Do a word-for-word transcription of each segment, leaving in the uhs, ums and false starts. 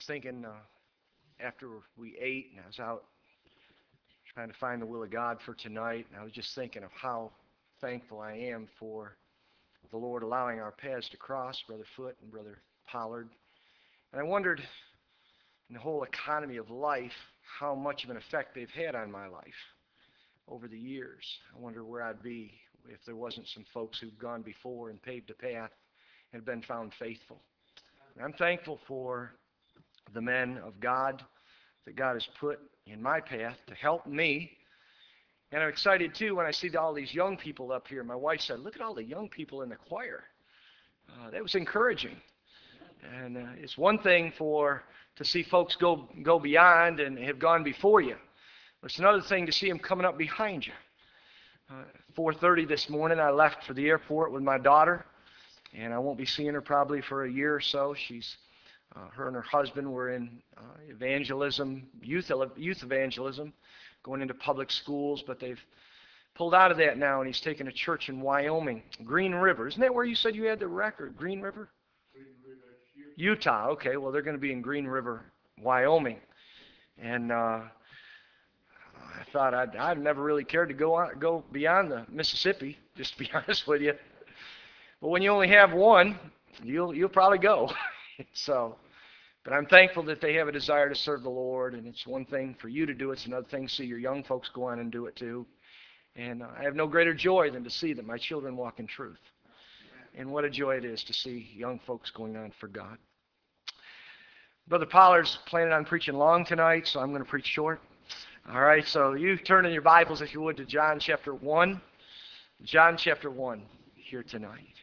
thinking uh, after we ate, and I was out trying to find the will of God for tonight, and I was just thinking of how thankful I am for the Lord allowing our paths to cross, Brother Foote and Brother Pollard. And I wondered, in the whole economy of life, how much of an effect they've had on my life over the years. I wonder where I'd be if there wasn't some folks who've gone before and paved a path and been found faithful. And I'm thankful for the men of God that God has put in my path to help me. And I'm excited too when I see all these young people up here. My wife said, look at all the young people in the choir. Uh, that was encouraging. And uh, it's one thing for to see folks go go beyond and have gone before you. It's another thing to see them coming up behind you. Uh, four thirty this morning, I left for the airport with my daughter, and I won't be seeing her probably for a year or so. She's uh, her and her husband were in uh, evangelism, youth youth evangelism, going into public schools, but they've pulled out of that now, and he's taken a church in Wyoming, Green River. Isn't that where you said you had the record, Green River? Utah. Okay, well, they're going to be in Green River, Wyoming. And uh, I thought I'd, I'd never really cared to go on, go beyond the Mississippi, just to be honest with you. But when you only have one, you'll you'll probably go. So, but I'm thankful that they have a desire to serve the Lord, and it's one thing for you to do it. It's another thing to see your young folks go on and do it too. And uh, I have no greater joy than to see that my children walk in truth. And what a joy it is to see young folks going on for God. Brother Pollard's planning on preaching long tonight, so I'm going to preach short. All right, so you turn in your Bibles, if you would, to John chapter one. John chapter one here tonight.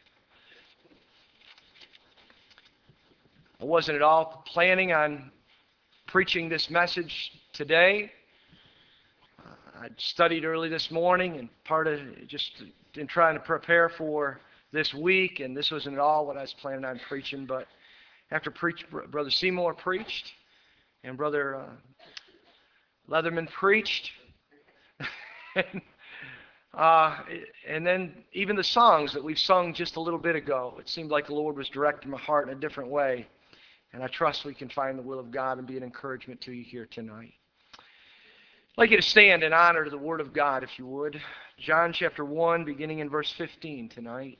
I wasn't at all planning on preaching this message today. Uh, I studied early this morning, and part of it just in trying to prepare for this week, and this wasn't at all what I was planning on preaching, but after preach, Brother Seymour preached, and Brother uh, Leatherman preached, and, uh, and then even the songs that we've sung just a little bit ago, it seemed like the Lord was directing my heart in a different way, and I trust we can find the will of God and be an encouragement to you here tonight. I'd like you to stand in honor to the Word of God, if you would. John chapter one, beginning in verse fifteen tonight.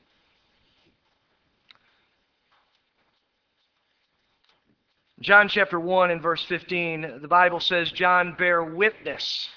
John chapter one and verse fifteen, the Bible says, John bare witness.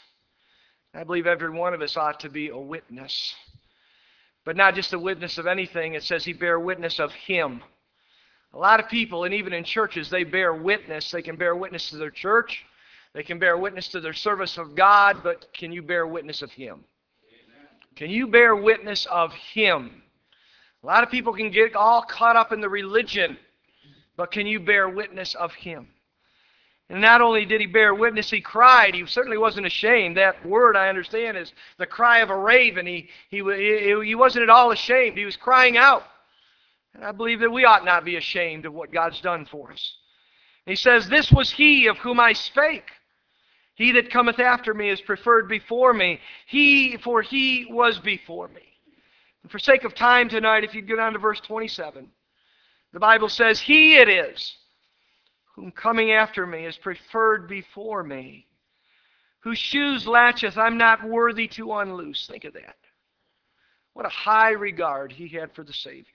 I believe every one of us ought to be a witness. But not just a witness of anything, it says he bare witness of him. A lot of people, and even in churches, they bear witness. They can bear witness to their church. They can bear witness to their service of God, but can you bear witness of him? Amen. Can you bear witness of him? A lot of people can get all caught up in the religion, but can you bear witness of him? And not only did he bear witness, he cried. He certainly wasn't ashamed. That word, I understand, is the cry of a raven. He, he, he wasn't at all ashamed. He was crying out. And I believe that we ought not be ashamed of what God's done for us. He says, this was he of whom I spake. He that cometh after me is preferred before me. He, for he was before me. And for sake of time tonight, if you go down to verse twenty-seven, the Bible says, he it is whom coming after me is preferred before me, whose shoes latcheth I'm not worthy to unloose. Think of that. What a high regard he had for the Savior.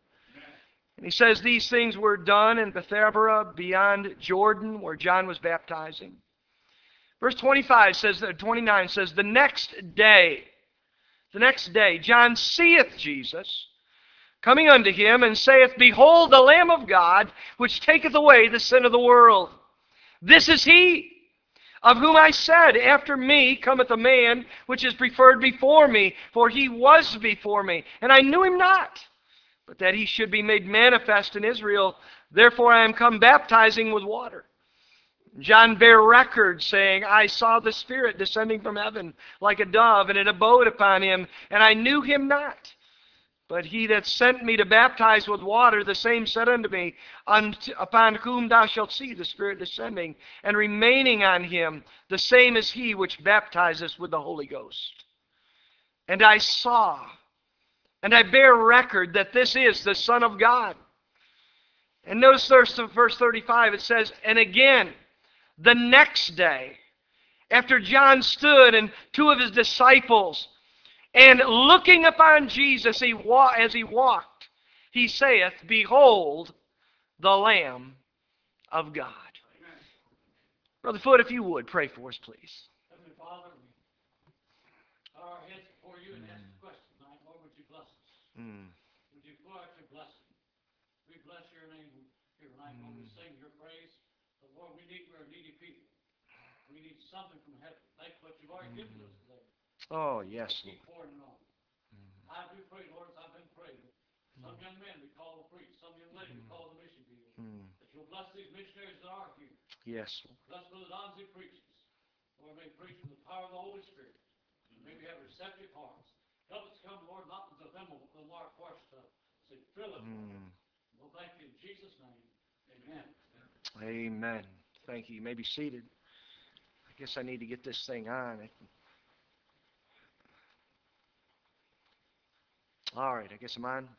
And he says these things were done in Bethabara beyond Jordan, where John was baptizing. Verse twenty-five says, twenty-nine says, the next day, the next day, John seeth Jesus coming unto him, and saith, behold, the Lamb of God, which taketh away the sin of the world. This is he, of whom I said, after me cometh a man, which is preferred before me, for he was before me, and I knew him not, but that he should be made manifest in Israel. Therefore I am come baptizing with water. John bare record, saying, I saw the Spirit descending from heaven like a dove, and it abode upon him, and I knew him not. But he that sent me to baptize with water, the same said unto me, upon whom thou shalt see the Spirit descending and remaining on him, the same is he which baptizeth with the Holy Ghost. And I saw, and I bear record that this is the Son of God. And notice verse verse thirty-five, it says, and again, the next day, after John stood and two of his disciples, and looking upon Jesus he wa- as he walked, he saith, behold, the Lamb of God. Amen. Brother Foote, if you would, pray for us, please. Heavenly Father, we bow our heads before you and ask a question tonight. Lord, would you bless us? Mm. Would you pour out your blessing? We bless your name here tonight. Mm. Lord, we sing your praise. But Lord, we need, we're needy people. We need something from heaven. Thank what you've already mm. given to us today. Oh, yes. Keep pouring it on. Mm. I do pray, Lord, as I've been praying. Some young men we call to preach. Some young ladies we call to mission people. Mm. That you'll bless these missionaries that are here. Yes. Bless Brother Donzie preaches. Lord, may preach with the power of the Holy Spirit. And may we have receptive hearts. Help us come, Lord, not unto them will mark for stuff. Say, fill it. Mm. We'll thank you in Jesus' name. Amen. Amen. Thank you. You may be seated. I guess I need to get this thing on. All right, I guess I'm on.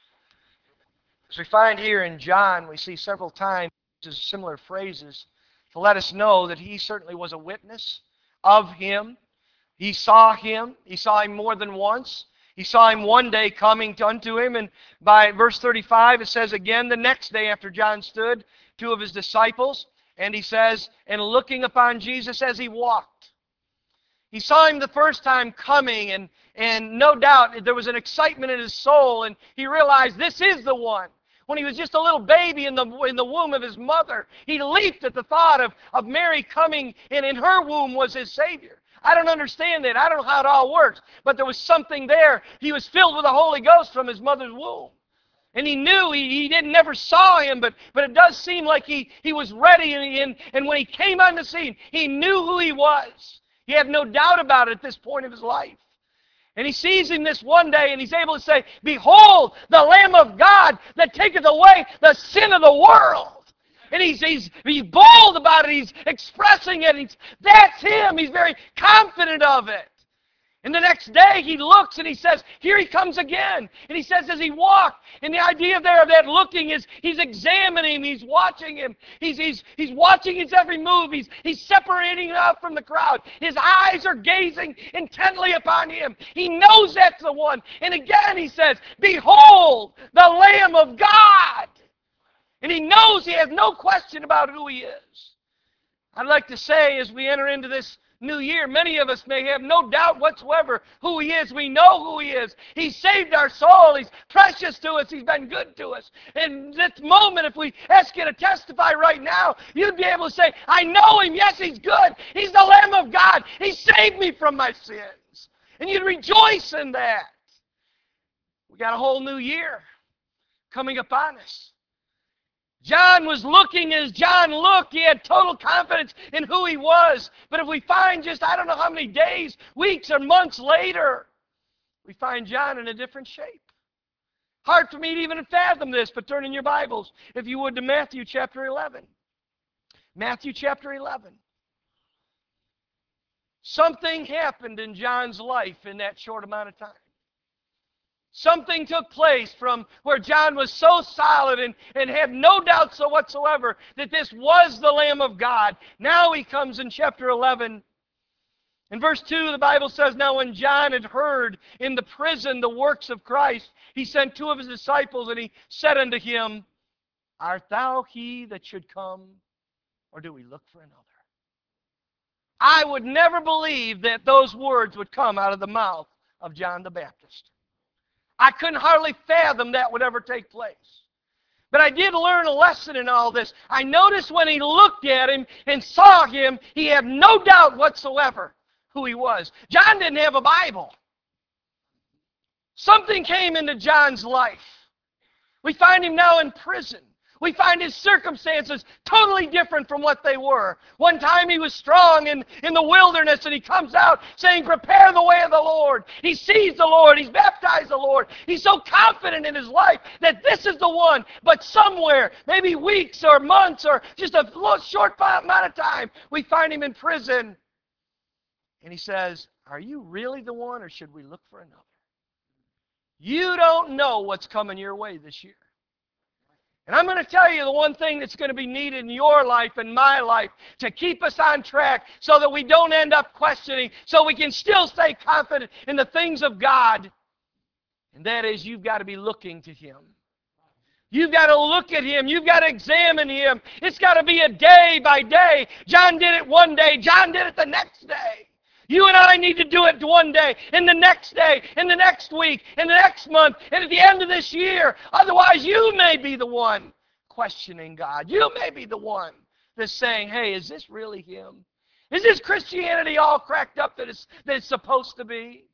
As we find here in John, we see several times similar phrases to let us know that he certainly was a witness of him. He saw him. He saw him more than once. He saw him one day coming unto him. And by verse thirty-five, it says again, the next day after John stood, two of his disciples, and he says, and looking upon Jesus as he walked. He saw him the first time coming, and, and no doubt there was an excitement in his soul, and he realized this is the one. When he was just a little baby in the, in the womb of his mother, he leaped at the thought of, of Mary coming, and in her womb was his Savior. I don't understand that. I don't know how it all works, but there was something there. He was filled with the Holy Ghost from his mother's womb. And he knew, he, he didn't never saw him, but, but it does seem like he, he was ready, and, he, and, and when he came on the scene, he knew who he was. He had no doubt about it at this point of his life. And he sees him this one day, and he's able to say, behold, the Lamb of God that taketh away the sin of the world. And he's, he's, he's bold about it. He's expressing it. He's, that's him. He's very confident of it. And the next day he looks and he says, here he comes again. And he says as he walked, and the idea there of that looking is he's examining him, he's watching him, he's, he's, he's watching his every move, he's, he's separating out from the crowd. His eyes are gazing intently upon him. He knows that's the one. And again he says, behold, the Lamb of God. And he knows, he has no question about who he is. I'd like to say as we enter into this new year, many of us may have no doubt whatsoever who he is. We know who he is. He saved our soul. He's precious to us. He's been good to us. In this moment, if we ask you to testify right now, you'd be able to say, I know him. Yes, he's good. He's the Lamb of God. He saved me from my sins. And you'd rejoice in that. We got a whole new year coming upon us. John was looking as John looked. He had total confidence in who he was. But if we find just, I don't know how many days, weeks, or months later, we find John in a different shape. Hard for me to even fathom this, but turn in your Bibles, if you would, to Matthew chapter eleven. Matthew chapter eleven. Something happened in John's life in that short amount of time. Something took place from where John was so solid and, and had no doubts whatsoever that this was the Lamb of God. Now he comes in chapter eleven. In verse two, the Bible says, now when John had heard in the prison the works of Christ, he sent two of his disciples, and he said unto him, art thou he that should come, or do we look for another? I would never believe that those words would come out of the mouth of John the Baptist. I couldn't hardly fathom that would ever take place. But I did learn a lesson in all this. I noticed when he looked at him and saw him, he had no doubt whatsoever who he was. John didn't have a Bible. Something came into John's life. We find him now in prison. We find his circumstances totally different from what they were. One time he was strong in, in the wilderness, and he comes out saying, prepare the way of the Lord. He sees the Lord. He's baptized the Lord. He's so confident in his life that this is the one. But somewhere, maybe weeks or months or just a little short amount of time, we find him in prison. And he says, are you really the one, or should we look for another? You don't know what's coming your way this year. And I'm going to tell you the one thing that's going to be needed in your life and my life to keep us on track so that we don't end up questioning, so we can still stay confident in the things of God. And that is, you've got to be looking to Him. You've got to look at Him. You've got to examine Him. It's got to be a day by day. John did it one day. John did it the next day. You and I need to do it one day, and the next day, and the next week, and the next month, and at the end of this year. Otherwise, you may be the one questioning God. You may be the one that's saying, hey, is this really Him? Is this Christianity all cracked up that it's, that it's supposed to be?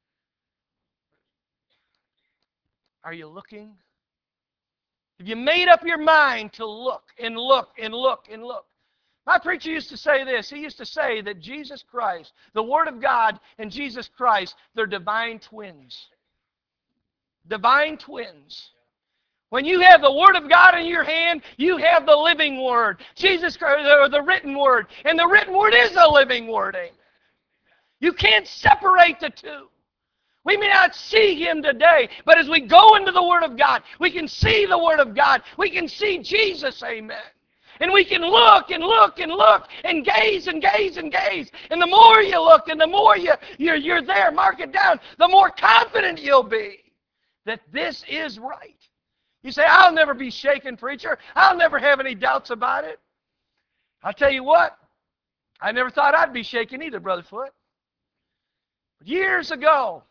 Are you looking? Have you made up your mind to look and look and look and look? My preacher used to say this. He used to say that Jesus Christ, the Word of God and Jesus Christ, they're divine twins. Divine twins. When you have the Word of God in your hand, you have the living Word. Jesus Christ, or the written Word. And the written Word is a living Word. Amen. You can't separate the two. We may not see Him today, but as we go into the Word of God, we can see the Word of God. We can see Jesus. Amen. And we can look and look and look and gaze and gaze and gaze. And the more you look and the more you, you're, you're there, mark it down, the more confident you'll be that this is right. You say, I'll never be shaken, preacher. I'll never have any doubts about it. I'll tell you what, I never thought I'd be shaken either, Brother Foote. But years ago,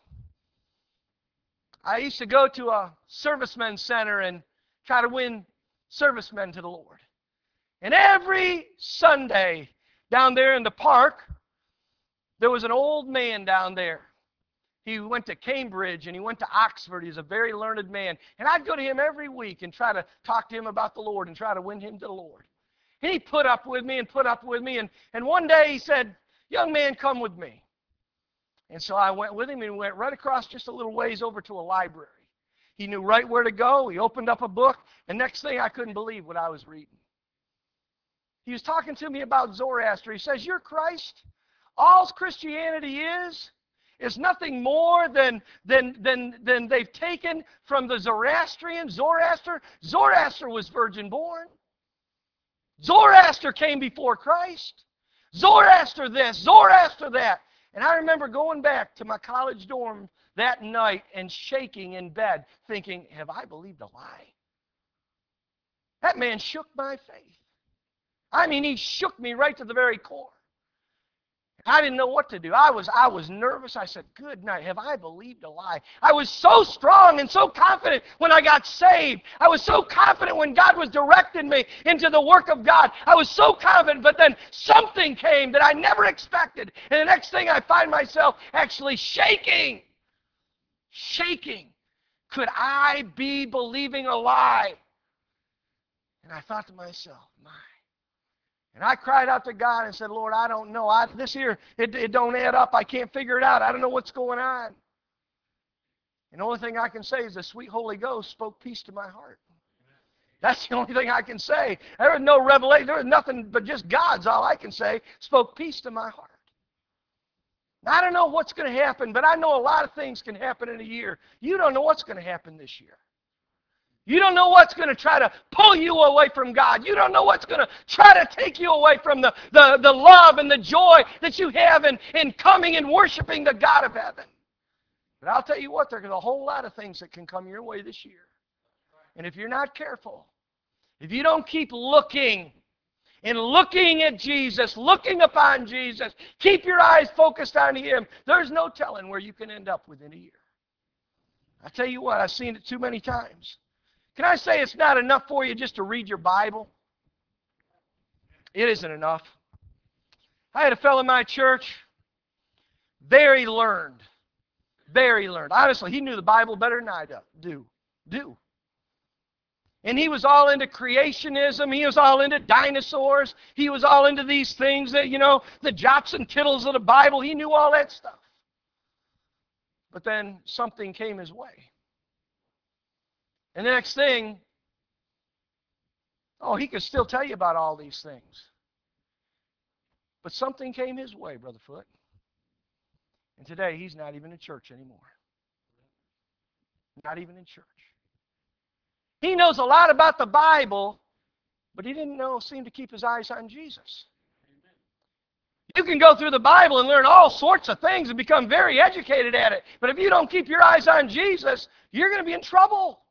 I used to go to a servicemen's center and try to win servicemen to the Lord. And every Sunday down there in the park, there was an old man down there. He went to Cambridge and he went to Oxford. He's a very learned man. And I'd go to him every week and try to talk to him about the Lord and try to win him to the Lord. And he put up with me and put up with me. And, and one day he said, young man, come with me. And so I went with him and we went right across just a little ways over to a library. He knew right where to go. He opened up a book. And next thing, I couldn't believe what I was reading. He was talking to me about Zoroaster. He says, you're Christ. All Christianity is, is nothing more than, than, than, than they've taken from the Zoroastrian, Zoroaster. Zoroaster was virgin born. Zoroaster came before Christ. Zoroaster this, Zoroaster that. And I remember going back to my college dorm that night and shaking in bed, thinking, have I believed a lie? That man shook my faith. I mean, he shook me right to the very core. I didn't know what to do. I was, I was nervous. I said, good night, have I believed a lie? I was so strong and so confident when I got saved. I was so confident when God was directing me into the work of God. I was so confident, but then something came that I never expected. And the next thing I find myself actually shaking. Shaking. Could I be believing a lie? And I thought to myself, my. And I cried out to God and said, Lord, I don't know. I, this here, it, it don't add up. I can't figure it out. I don't know what's going on. And the only thing I can say is the sweet Holy Ghost spoke peace to my heart. That's the only thing I can say. There was no revelation. There was nothing but just God's all I can say. Spoke peace to my heart. Now, I don't know what's going to happen, but I know a lot of things can happen in a year. You don't know what's going to happen this year. You don't know what's going to try to pull you away from God. You don't know what's going to try to take you away from the, the, the love and the joy that you have in, in coming and worshiping the God of heaven. But I'll tell you what, there's a whole lot of things that can come your way this year. And if you're not careful, if you don't keep looking and looking at Jesus, looking upon Jesus, keep your eyes focused on Him, there's no telling where you can end up within a year. I tell you what, I've seen it too many times. Can I say it's not enough for you just to read your Bible? It isn't enough. I had a fellow in my church, very learned, very learned. Honestly, he knew the Bible better than I do. Do. And he was all into creationism. He was all into dinosaurs. He was all into these things that, you know, the jots and tittles of the Bible. He knew all that stuff. But then something came his way. And the next thing, oh, he could still tell you about all these things. But something came his way, Brother Foote. And today, he's not even in church anymore. Not even in church. He knows a lot about the Bible, but he didn't know, seem to keep his eyes on Jesus. You can go through the Bible and learn all sorts of things and become very educated at it. But if you don't keep your eyes on Jesus, you're going to be in trouble.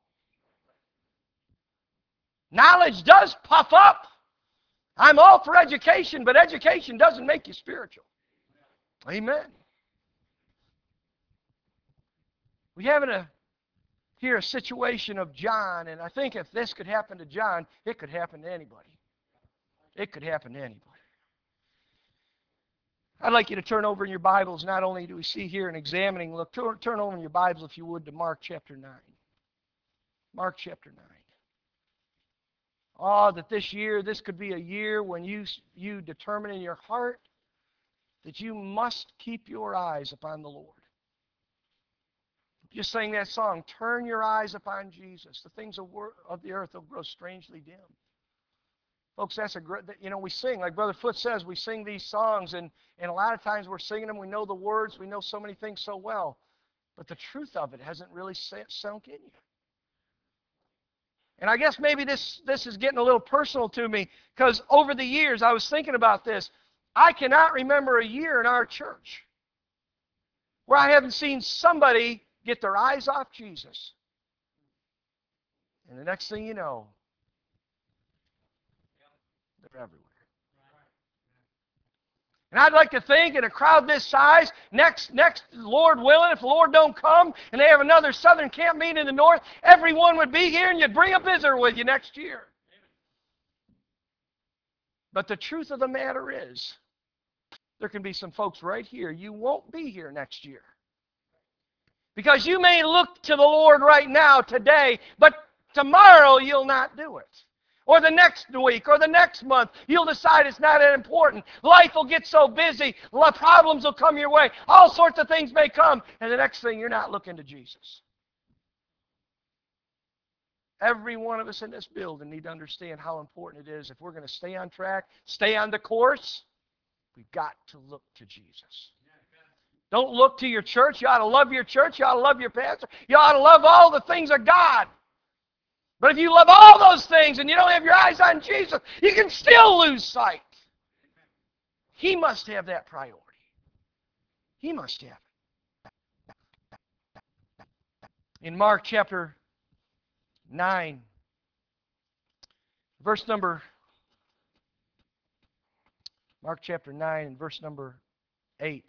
Knowledge does puff up. I'm all for education, but education doesn't make you spiritual. Amen. We have a, here a situation of John, and I think if this could happen to John, it could happen to anybody. It could happen to anybody. I'd like you to turn over in your Bibles. Not only do we see here an examining look, turn, turn over in your Bibles, if you would, to Mark chapter nine. Mark chapter nine. Oh, that this year, this could be a year when you, you determine in your heart that you must keep your eyes upon the Lord. Just sang that song, turn your eyes upon Jesus. The things of, wor- of the earth will grow strangely dim. Folks, that's a great, you know, we sing, like Brother Foote says, we sing these songs, and, and a lot of times we're singing them, we know the words, we know so many things so well, but the truth of it hasn't really sunk in you. And I guess maybe this, this is getting a little personal to me, because over the years I was thinking about this. I cannot remember a year in our church where I haven't seen somebody get their eyes off Jesus. And the next thing you know, they're everywhere. And I'd like to think in a crowd this size, next, next, Lord willing, if the Lord don't come, and they have another Southern camp meeting in the north, everyone would be here and you'd bring a visitor with you next year. But the truth of the matter is, there can be some folks right here, you won't be here next year. Because you may look to the Lord right now, today, but tomorrow you'll not do it. Or the next week, or the next month, you'll decide it's not that important. Life will get so busy, problems will come your way, all sorts of things may come, and the next thing you're not looking to Jesus. Every one of us in this building need to understand how important it is. If we're going to stay on track, stay on the course, we've got to look to Jesus. Don't look to your church. You ought to love your church. You ought to love your pastor. You ought to love all the things of God. But if you love all those things and you don't have your eyes on Jesus, you can still lose sight. He must have that priority. He must have it. In Mark chapter nine, verse number, Mark chapter nine and verse number eight.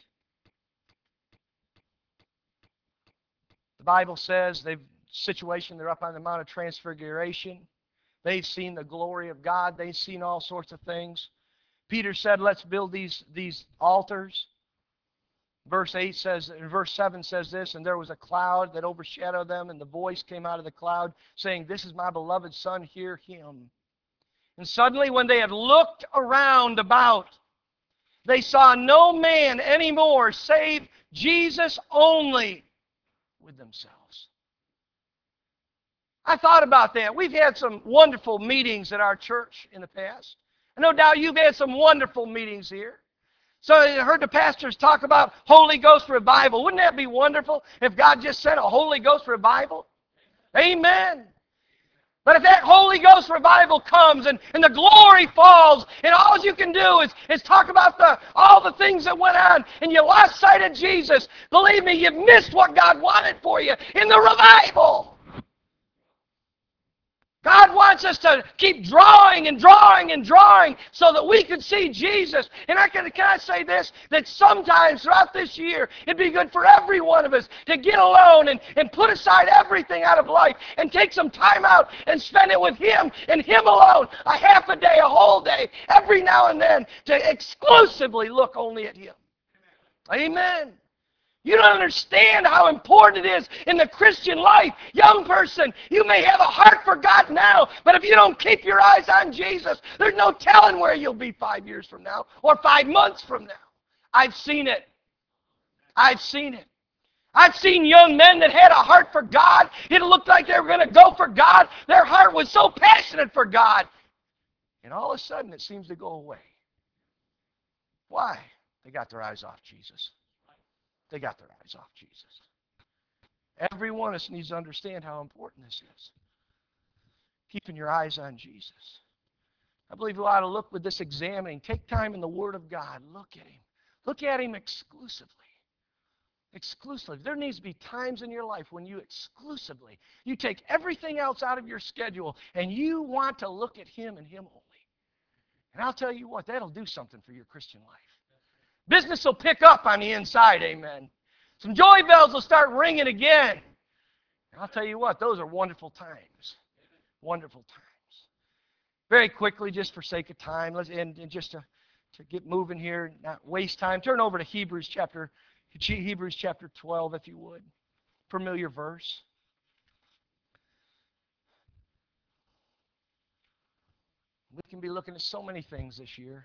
The Bible says they've situation, they're up on the Mount of Transfiguration. They've seen the glory of God. They've seen all sorts of things. Peter said, let's build these, these altars. Verse eight says, and verse seven says this, and there was a cloud that overshadowed them, and the voice came out of the cloud saying, this is my beloved Son, hear him. And suddenly when they had looked around about, they saw no man anymore save Jesus only with themselves. I thought about that. We've had some wonderful meetings at our church in the past. And no doubt you've had some wonderful meetings here. So I heard the pastors talk about Holy Ghost revival. Wouldn't that be wonderful if God just sent a Holy Ghost revival? Amen. But if that Holy Ghost revival comes and, and the glory falls and all you can do is, is talk about the all the things that went on and you lost sight of Jesus, believe me, you've missed what God wanted for you in the revival. God wants us to keep drawing and drawing and drawing so that we can see Jesus. And I can, can I say this, that sometimes throughout this year, it'd be good for every one of us to get alone and, and put aside everything out of life and take some time out and spend it with Him and Him alone, a half a day, a whole day, every now and then, to exclusively look only at Him. Amen. You don't understand how important it is in the Christian life. Young person, you may have a heart for God now, but if you don't keep your eyes on Jesus, there's no telling where you'll be five years from now or five months from now. I've seen it. I've seen it. I've seen young men that had a heart for God. It looked like they were going to go for God. Their heart was so passionate for God. And all of a sudden, it seems to go away. Why? They got their eyes off Jesus. They got their eyes off Jesus. Every one of us needs to understand how important this is. keeping your eyes on Jesus. I believe you ought to look with this examining. Take time in the Word of God. Look at Him. Look at Him exclusively. Exclusively. There needs to be times in your life when you exclusively, you take everything else out of your schedule and you want to look at Him and Him only. And I'll tell you what, that'll do something for your Christian life. Business will pick up on the inside, amen. Some joy bells will start ringing again. And I'll tell you what, those are wonderful times. Wonderful times. Very quickly, just for sake of time, let's and, and just to, to get moving here, not waste time, turn over to Hebrews chapter Hebrews chapter twelve, if you would. Familiar verse. We can be looking at so many things this year.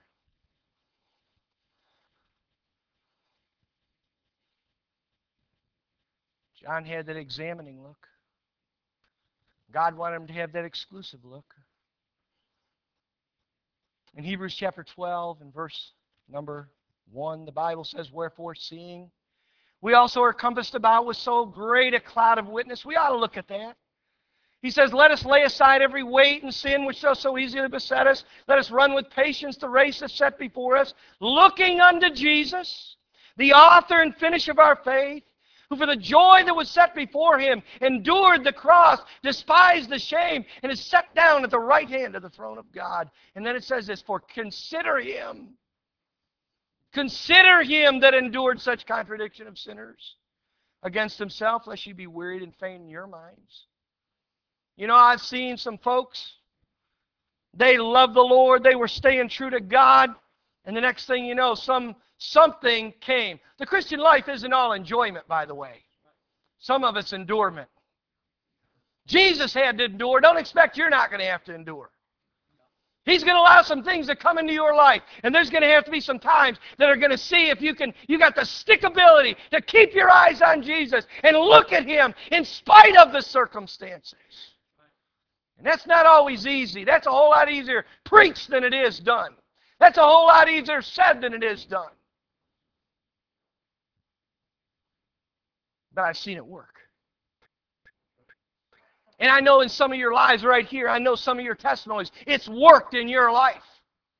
John had that examining look. God wanted him to have that exclusive look. In Hebrews chapter twelve and verse number one, the Bible says, "Wherefore, seeing we also are compassed about with so great a cloud of witness," we ought to look at that. He says, "Let us lay aside every weight and sin which does so easily beset us. Let us run with patience the race that's set before us, looking unto Jesus, the author and finisher of our faith, who for the joy that was set before Him endured the cross, despised the shame, and is set down at the right hand of the throne of God." And then it says this, "For consider Him, consider Him that endured such contradiction of sinners against Himself, lest ye be wearied and faint in your minds." You know, I've seen some folks, they love the Lord, they were staying true to God, and the next thing you know, some something came. The Christian life isn't all enjoyment, by the way. Some of it's endurement. Jesus had to endure. Don't expect you're not going to have to endure. He's going to allow some things to come into your life, and there's going to have to be some times that are going to see if you can, you got the stickability to keep your eyes on Jesus and look at Him in spite of the circumstances. And that's not always easy. That's a whole lot easier preached than it is done. That's a whole lot easier said than it is done. But I've seen it work. And I know in some of your lives right here, I know some of your testimonies, it's worked in your life.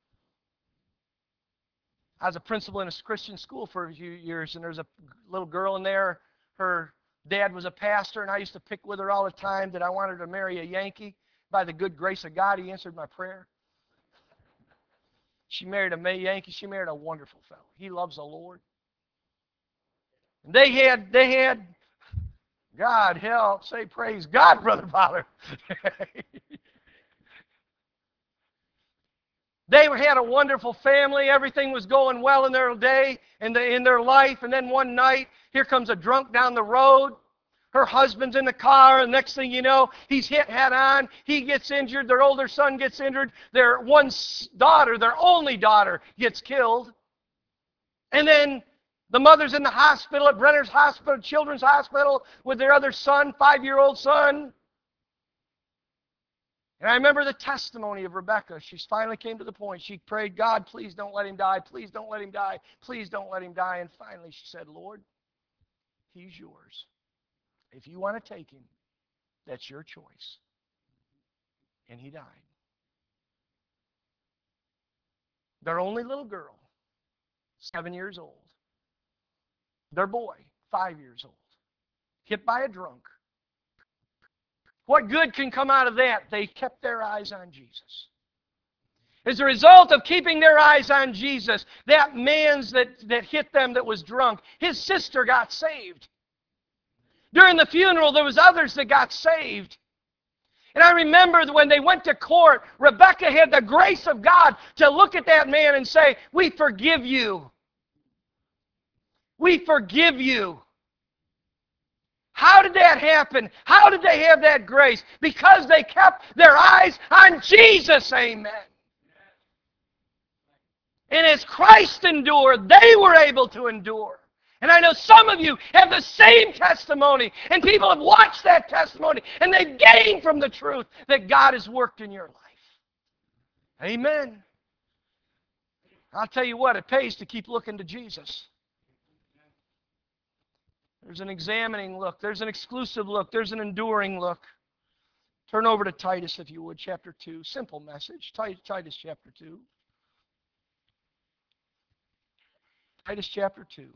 I was a principal in a Christian school for a few years, and there's a little girl in there. Her dad was a pastor, and I used to pick with her all the time that I wanted her to marry a Yankee. By the good grace of God, He answered my prayer. She married a May Yankee. She married a wonderful fellow. He loves the Lord. And they had, they had, God help, say praise God, Brother Fowler. They had a wonderful family. Everything was going well in their day, in, the, in their life. And then one night, here comes a drunk down the road. Her husband's in the car, and next thing you know, he's hit head on. He gets injured. Their older son gets injured. Their one daughter, their only daughter, gets killed. And then the mother's in the hospital at Brenner's Hospital, Children's Hospital, with their other son, five-year-old son. And I remember the testimony of Rebecca. She finally came to the point. She prayed, "God, please don't let him die. Please don't let him die. Please don't let him die." And finally she said, "Lord, he's yours. If you want to take him, that's your choice." And he died. Their only little girl, seven years old. Their boy, five years old. Hit by a drunk. What good can come out of that? They kept their eyes on Jesus. As a result of keeping their eyes on Jesus, that man's that, that hit them that was drunk, his sister got saved. During the funeral, there was others that got saved. And I remember when they went to court, Rebecca had the grace of God to look at that man and say, "We forgive you. We forgive you." How did that happen? How did they have that grace? Because they kept their eyes on Jesus, amen. And as Christ endured, they were able to endure. And I know some of you have the same testimony, and people have watched that testimony, and they've gained from the truth that God has worked in your life. Amen. I'll tell you what, it pays to keep looking to Jesus. There's an examining look. There's an exclusive look. There's an enduring look. Turn over to Titus, if you would, chapter two. Simple message. Titus chapter two. Titus chapter two.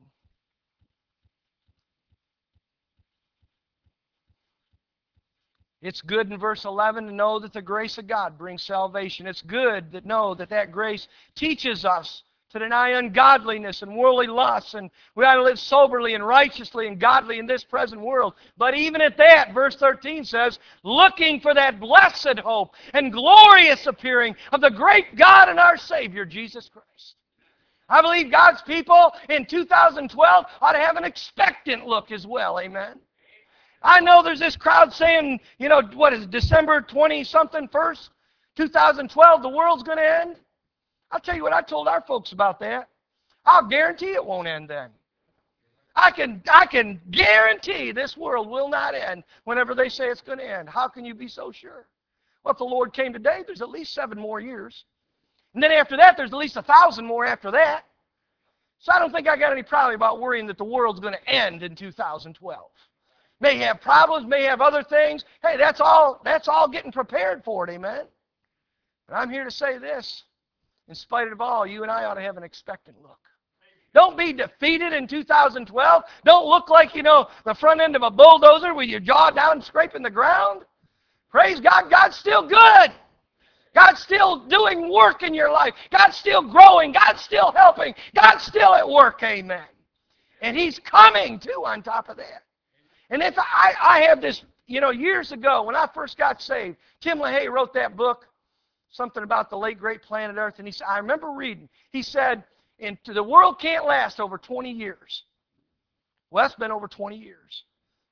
It's good in verse eleven to know that the grace of God brings salvation. It's good to know that that grace teaches us to deny ungodliness and worldly lusts, and we ought to live soberly and righteously and godly in this present world. But even at that, verse thirteen says, looking for that blessed hope and glorious appearing of the great God and our Savior, Jesus Christ. I believe God's people in two thousand twelve ought to have an expectant look as well. Amen. I know there's this crowd saying, you know, what is it, December twenty-something first, two thousand twelve, the world's going to end. I'll tell you what I told our folks about that. I'll guarantee it won't end then. I can, I can guarantee this world will not end whenever they say it's going to end. How can you be so sure? Well, if the Lord came today, there's at least seven more years. And then after that, there's at least a thousand more after that. So I don't think I got any problem about worrying that the world's going to end in two thousand twelve. May have problems, may have other things. Hey, that's all, that's all getting prepared for it, amen? But I'm here to say this. In spite of all, you and I ought to have an expectant look. Don't be defeated in two thousand twelve. Don't look like, you know, the front end of a bulldozer with your jaw down scraping the ground. Praise God, God's still good. God's still doing work in your life. God's still growing. God's still helping. God's still at work, amen. And He's coming, too, on top of that. And if I, I have this, you know, years ago, when I first got saved, Tim LaHaye wrote that book, something about the late, great planet Earth, and he said, I remember reading, he said, into the world can't last over twenty years. Well, that's been over twenty years.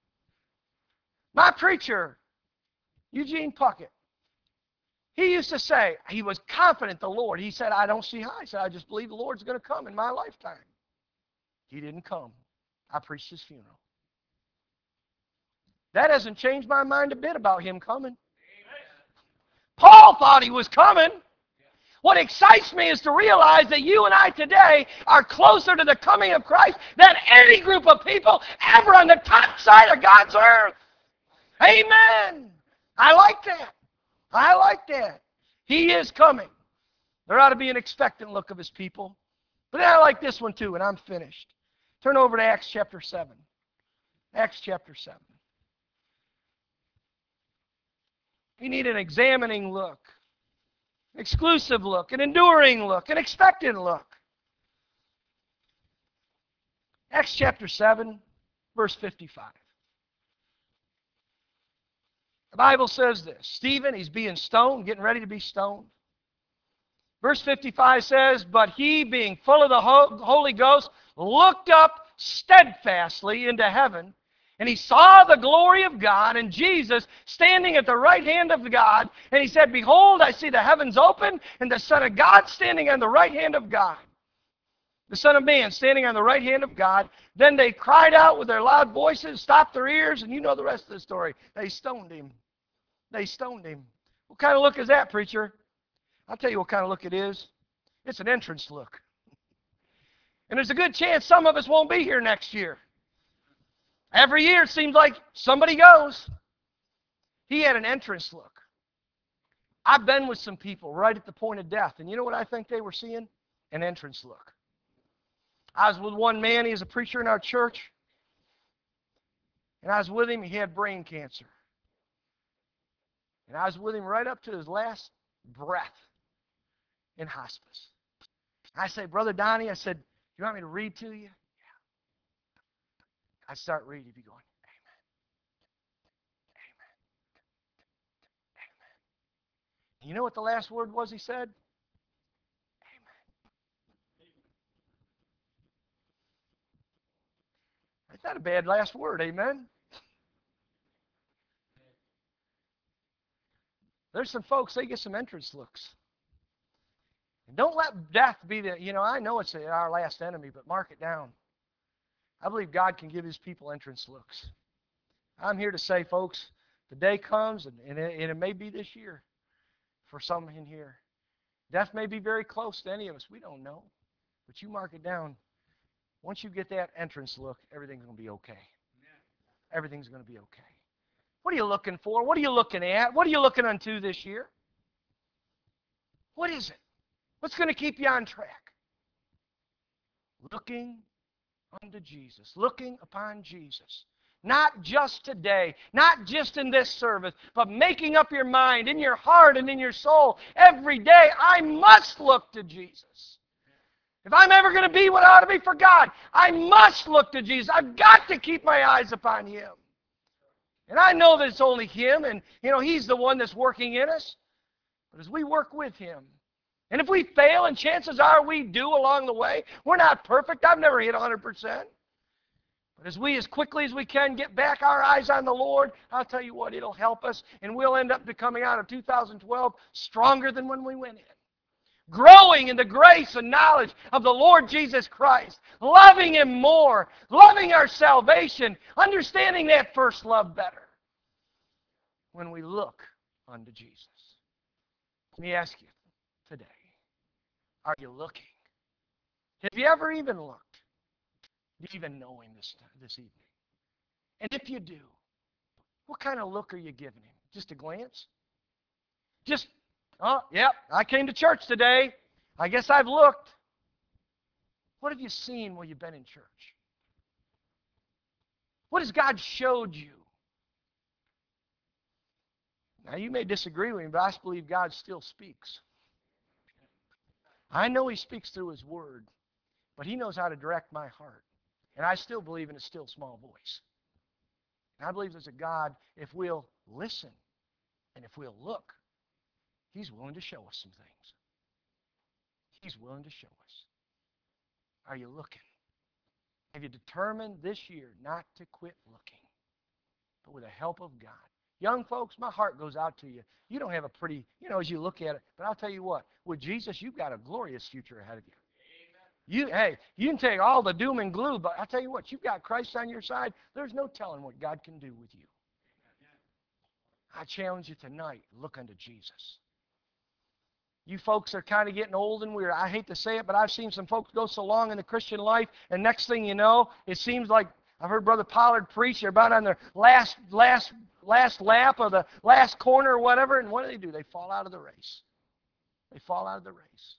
My preacher, Eugene Puckett, he used to say, he was confident the Lord. He said, I don't see how. He said, I just believe the Lord's going to come in my lifetime. He didn't come. I preached his funeral. That hasn't changed my mind a bit about him coming. Paul thought he was coming. What excites me is to realize that you and I today are closer to the coming of Christ than any group of people ever on the top side of God's earth. Amen. I like that. I like that. He is coming. There ought to be an expectant look of His people. But then I like this one too, and I'm finished. Turn over to Acts chapter seven. Acts chapter seven. We need an examining look, an exclusive look, an enduring look, an expectant look. Acts chapter seven, verse fifty-five. The Bible says this. Stephen, he's being stoned, getting ready to be stoned. Verse fifty-five says, but he, being full of the Holy Ghost, looked up steadfastly into heaven, and he saw the glory of God and Jesus standing at the right hand of God. And he said, behold, I see the heavens open and the Son of God standing on the right hand of God. The Son of Man standing on the right hand of God. Then they cried out with their loud voices, stopped their ears, and you know the rest of the story. They stoned him. They stoned him. What kind of look is that, preacher? I'll tell you what kind of look it is. It's an entrance look. And there's a good chance some of us won't be here next year. Every year it seems like somebody goes. He had an entrance look. I've been with some people right at the point of death, and you know what I think they were seeing? An entrance look. I was with one man, he was a preacher in our church, and I was with him, he had brain cancer. And I was with him right up to his last breath in hospice. I said, Brother Donnie, I said, you want me to read to you? I start reading, he'd be going, amen, amen, amen. You know what the last word was he said? Amen. That's not a bad last word, amen. There's some folks, they get some entrance looks. And don't let death be the, you know, I know it's our last enemy, but mark it down. I believe God can give His people entrance looks. I'm here to say, folks, the day comes, and, and, it, and it may be this year for some in here. Death may be very close to any of us. We don't know. But you mark it down. Once you get that entrance look, everything's going to be okay. Everything's going to be okay. What are you looking for? What are you looking at? What are you looking unto this year? What is it? What's going to keep you on track? Looking unto Jesus. Looking upon Jesus. Not just today, not just in this service, but making up your mind in your heart and in your soul every day, I must look to Jesus. If I'm ever going to be what I ought to be for God, I must look to Jesus. I've got to keep my eyes upon Him. And I know that it's only Him, and you know He's the one that's working in us. But as we work with Him, and if we fail, and chances are we do along the way, we're not perfect. I've never hit one hundred percent. But as we, as quickly as we can, get back our eyes on the Lord, I'll tell you what, it'll help us, and we'll end up becoming out of two thousand twelve stronger than when we went in. Growing in the grace and knowledge of the Lord Jesus Christ, loving Him more, loving our salvation, understanding that first love better when we look unto Jesus. Let me ask you today, are you looking? Have you ever even looked? Do you even know Him this, this evening? And if you do, what kind of look are you giving Him? Just a glance? Just, oh, yep, I came to church today. I guess I've looked. What have you seen while you've been in church? What has God showed you? Now, you may disagree with me, but I believe God still speaks. I know He speaks through His Word, but He knows how to direct my heart. And I still believe in a still small voice. And I believe there's a God, if we'll listen and if we'll look, He's willing to show us some things. He's willing to show us. Are you looking? Have you determined this year not to quit looking, but with the help of God? Young folks, my heart goes out to you. You don't have a pretty, you know, as you look at it, but I'll tell you what, with Jesus, you've got a glorious future ahead of you. You, hey, you can take all the doom and gloom, but I'll tell you what, you've got Christ on your side. There's no telling what God can do with you. I challenge you tonight, look unto Jesus. You folks are kind of getting old and weird. I hate to say it, but I've seen some folks go so long in the Christian life, and next thing you know, it seems like I've heard Brother Pollard preach. They're about on their last, last, last lap of the last corner or whatever, and what do they do? They fall out of the race. They fall out of the race.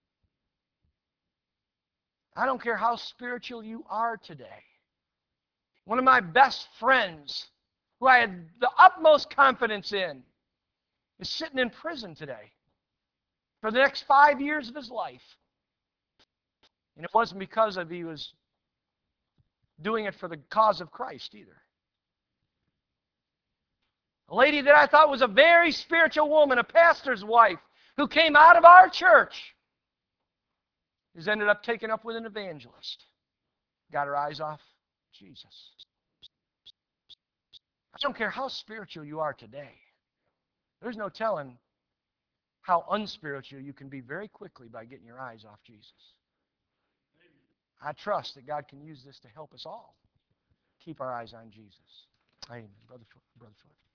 I don't care how spiritual you are today. One of my best friends, who I had the utmost confidence in, is sitting in prison today for the next five years of his life. And it wasn't because of he was doing it for the cause of Christ either. A lady that I thought was a very spiritual woman, a pastor's wife, who came out of our church, has ended up taken up with an evangelist. Got her eyes off Jesus. I don't care how spiritual you are today. There's no telling how unspiritual you can be very quickly by getting your eyes off Jesus. I trust that God can use this to help us all keep our eyes on Jesus. Amen. Brother, Brother Foot.